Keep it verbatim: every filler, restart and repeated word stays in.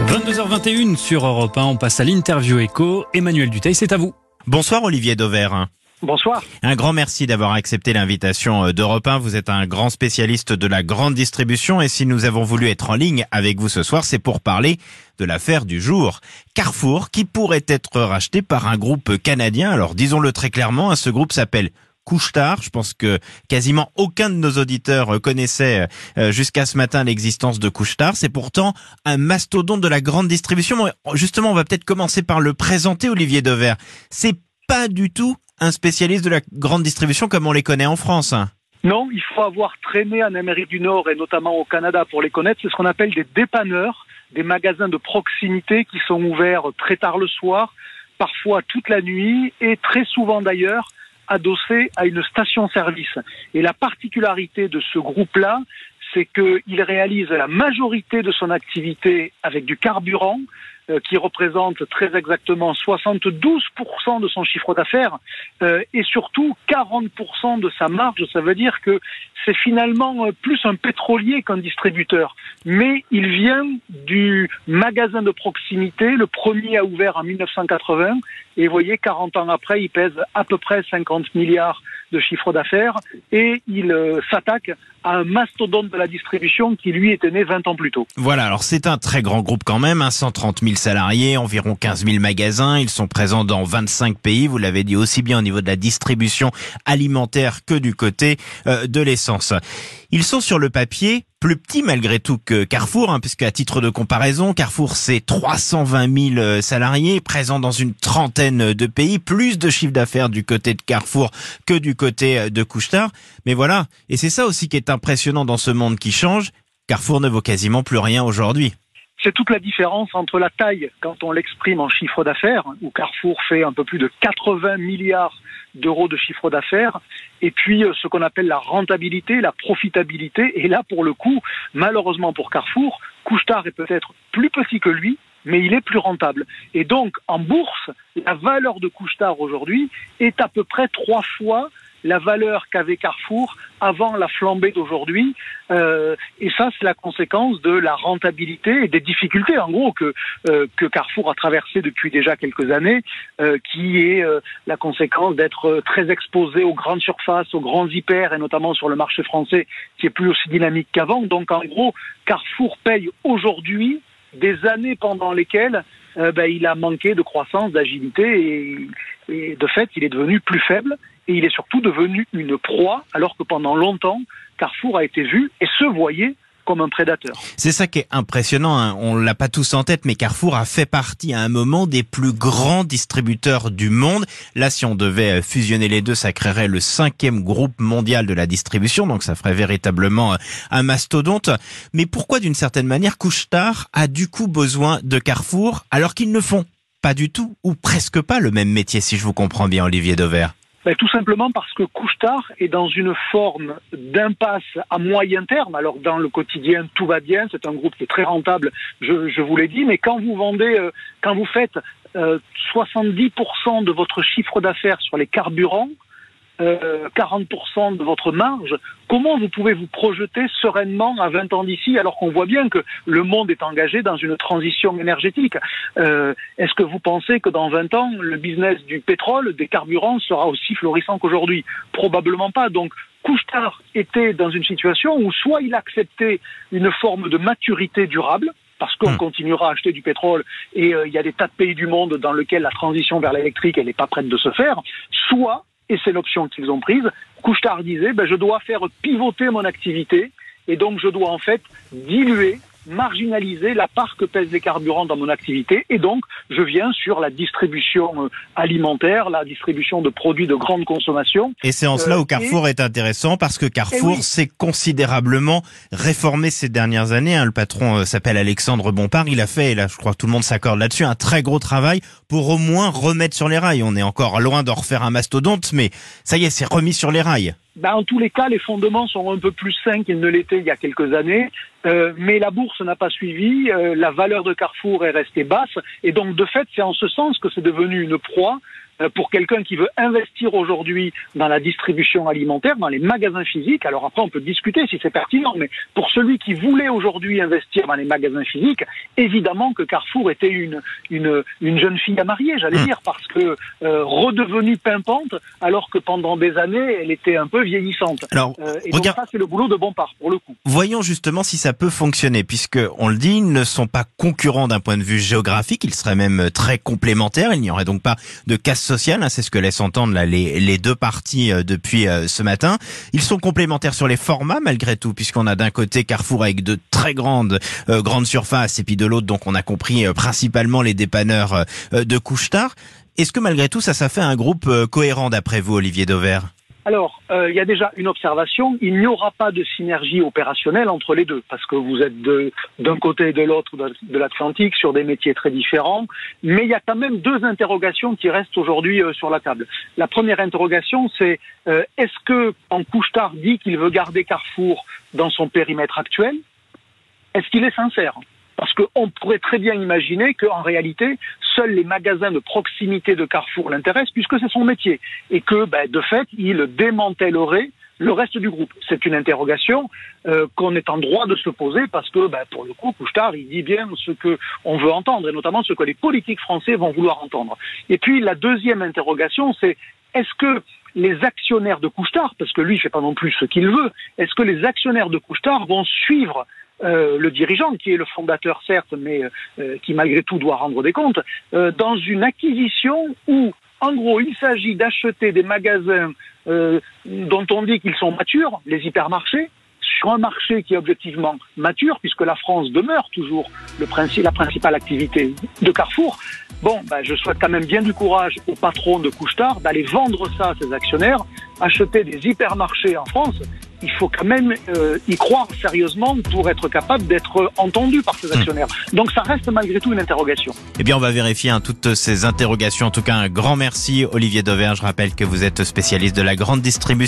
vingt-deux heures vingt et une sur Europe un, on passe à l'interview écho. Emmanuel Dutheil, c'est à vous. Bonsoir Olivier Dauvert. Bonsoir. Un grand merci d'avoir accepté l'invitation d'Europe un. Vous êtes un grand spécialiste de la grande distribution et si nous avons voulu être en ligne avec vous ce soir, c'est pour parler de l'affaire du jour. Carrefour, qui pourrait être racheté par un groupe canadien. Alors disons-le très clairement, ce groupe s'appelle Couche-Tard. Je pense que quasiment aucun de nos auditeurs connaissait jusqu'à ce matin l'existence de Couche-Tard. C'est pourtant un mastodonte de la grande distribution. Justement, on va peut-être commencer par le présenter, Olivier Dauvert. C'est pas du tout un spécialiste de la grande distribution comme on les connaît en France. Non, il faut avoir traîné en Amérique du Nord et notamment au Canada pour les connaître. C'est ce qu'on appelle des dépanneurs, des magasins de proximité qui sont ouverts très tard le soir, parfois toute la nuit et très souvent d'ailleurs adossés à une station-service. Et la particularité de ce groupe-là, c'est qu'il réalise la majorité de son activité avec du carburant, euh, qui représente très exactement soixante-douze pour cent de son chiffre d'affaires, euh, et surtout quarante pour cent de sa marge. Ça veut dire que c'est finalement plus un pétrolier qu'un distributeur. Mais il vient du magasin de proximité, le premier a ouvert en mille neuf cent quatre-vingts, et vous voyez, quarante ans après, il pèse à peu près cinquante milliards de chiffre d'affaires, et il euh, s'attaque à un mastodonte de la distribution qui, lui, était né vingt ans plus tôt. Voilà, alors c'est un très grand groupe quand même, hein, cent trente mille salariés, environ quinze mille magasins, ils sont présents dans vingt-cinq pays, vous l'avez dit, aussi bien au niveau de la distribution alimentaire que du côté euh, de l'essence. Ils sont sur le papier plus petits malgré tout que Carrefour, hein, puisque à titre de comparaison, Carrefour c'est trois cent vingt mille salariés, présents dans une trentaine de pays, plus de chiffre d'affaires du côté de Carrefour que du côté de Couche-Tard. Mais voilà, et c'est ça aussi qui est impressionnant dans ce monde qui change, Carrefour ne vaut quasiment plus rien aujourd'hui. C'est toute la différence entre la taille, quand on l'exprime en chiffre d'affaires, où Carrefour fait un peu plus de quatre-vingts milliards d'euros de chiffre d'affaires, et puis ce qu'on appelle la rentabilité, la profitabilité. Et là, pour le coup, malheureusement pour Carrefour, Couche-Tard est peut-être plus petit que lui, mais il est plus rentable. Et donc, en bourse, la valeur de Couche-Tard aujourd'hui est à peu près trois fois la valeur qu'avait Carrefour avant la flambée d'aujourd'hui. Euh, et ça, c'est la conséquence de la rentabilité et des difficultés, en gros, que, euh, que Carrefour a traversé depuis déjà quelques années, euh, qui est euh, la conséquence d'être très exposé aux grandes surfaces, aux grands hyper, et notamment sur le marché français, qui est plus aussi dynamique qu'avant. Donc, en gros, Carrefour paye aujourd'hui des années pendant lesquelles euh, ben, il a manqué de croissance, d'agilité, et, et de fait, il est devenu plus faible. Et il est surtout devenu une proie, alors que pendant longtemps, Carrefour a été vu et se voyait comme un prédateur. C'est ça qui est impressionnant, hein. On l'a pas tous en tête, mais Carrefour a fait partie à un moment des plus grands distributeurs du monde. Là, si on devait fusionner les deux, ça créerait le cinquième groupe mondial de la distribution, donc ça ferait véritablement un mastodonte. Mais pourquoi, d'une certaine manière, Couche-Tard a du coup besoin de Carrefour, alors qu'ils ne font pas du tout, ou presque pas, le même métier, si je vous comprends bien, Olivier Dauvert? Ben, tout simplement parce que Couche-Tard est dans une forme d'impasse à moyen terme. Alors dans le quotidien, tout va bien, c'est un groupe qui est très rentable, je, je vous l'ai dit, mais quand vous vendez, euh, quand vous faites euh, soixante-dix pour cent de votre chiffre d'affaires sur les carburants, euh, quarante pour cent de votre marge, comment vous pouvez vous projeter sereinement à vingt ans d'ici, alors qu'on voit bien que le monde est engagé dans une transition énergétique? euh, Est-ce que vous pensez que dans vingt ans, le business du pétrole, des carburants, sera aussi florissant qu'aujourd'hui? Probablement pas. Donc, Couche-Tard était dans une situation où soit il acceptait une forme de maturité durable, parce qu'on mmh. continuera à acheter du pétrole et il euh, y a des tas de pays du monde dans lesquels la transition vers l'électrique, elle n'est pas prête de se faire, soit, et c'est l'option qu'ils ont prise, Couche-Tard disait, ben, je dois faire pivoter mon activité et donc je dois en fait diluer, marginaliser la part que pèsent les carburants dans mon activité, et donc je viens sur la distribution alimentaire, la distribution de produits de grande consommation. Et c'est en cela euh, où Carrefour et... est intéressant, parce que Carrefour oui. s'est considérablement réformé ces dernières années. Le patron euh, s'appelle Alexandre Bompard. Il a fait, et là je crois que tout le monde s'accorde là-dessus, un très gros travail pour au moins remettre sur les rails. On est encore loin d'en refaire un mastodonte, mais ça y est, c'est remis sur les rails. Ben, en tous les cas, les fondements sont un peu plus sains qu'ils ne l'étaient il y a quelques années, euh, mais la bourse n'a pas suivi, euh, la valeur de Carrefour est restée basse, et donc de fait, c'est en ce sens que c'est devenu une proie, pour quelqu'un qui veut investir aujourd'hui dans la distribution alimentaire, dans les magasins physiques. Alors après, on peut discuter si c'est pertinent, mais pour celui qui voulait aujourd'hui investir dans les magasins physiques, évidemment que Carrefour était une une, une jeune fille à marier, j'allais mmh. dire, parce que euh, redevenue pimpante, alors que pendant des années, elle était un peu vieillissante. Alors, euh, et regarde... donc ça, c'est le boulot de Bompard, pour le coup. Voyons justement si ça peut fonctionner, puisque on le dit, ils ne sont pas concurrents d'un point de vue géographique, ils seraient même très complémentaires. Il n'y aurait donc pas de casse sociale, hein, c'est ce que laissent entendre là, les, les deux parties euh, depuis euh, ce matin. Ils sont complémentaires sur les formats malgré tout, puisqu'on a d'un côté Carrefour avec de très grandes euh, grandes surfaces, et puis de l'autre, donc on a compris euh, principalement les dépanneurs euh, de Couche-Tard. Est-ce que malgré tout, ça, ça fait un groupe euh, cohérent d'après vous, Olivier Dauvert ? Alors, euh, il y a déjà une observation, il n'y aura pas de synergie opérationnelle entre les deux, parce que vous êtes de, d'un côté et de l'autre de l'Atlantique sur des métiers très différents, mais il y a quand même deux interrogations qui restent aujourd'hui euh, sur la table. La première interrogation, c'est euh, est-ce que quand Couche-Tard dit qu'il veut garder Carrefour dans son périmètre actuel, est-ce qu'il est sincère ? Parce qu'on pourrait très bien imaginer qu'en réalité, seuls les magasins de proximité de Carrefour l'intéressent, puisque c'est son métier. Et que, ben, de fait, il démantèlerait le reste du groupe. C'est une interrogation euh, qu'on est en droit de se poser, parce que, ben, pour le coup, Couche-Tard, il dit bien ce qu'on veut entendre, et notamment ce que les politiques français vont vouloir entendre. Et puis, la deuxième interrogation, c'est est-ce que les actionnaires de Couche-Tard, parce que lui, il ne fait pas non plus ce qu'il veut, est-ce que les actionnaires de Couche-Tard vont suivre Euh, le dirigeant, qui est le fondateur certes, mais euh, qui malgré tout doit rendre des comptes, euh, dans une acquisition où, en gros, il s'agit d'acheter des magasins euh, dont on dit qu'ils sont matures, les hypermarchés, sur un marché qui est objectivement mature, puisque la France demeure toujours le principe, la principale activité de Carrefour. Bon, ben, je souhaite quand même bien du courage au patron de Couche-Tard d'aller vendre ça à ses actionnaires, acheter des hypermarchés en France. Il faut quand même euh, y croire sérieusement pour être capable d'être entendu par ses actionnaires. Donc ça reste malgré tout une interrogation. Eh bien, on va vérifier hein, toutes ces interrogations. En tout cas, un grand merci, Olivier Dauvert. Je rappelle que vous êtes spécialiste de la grande distribution.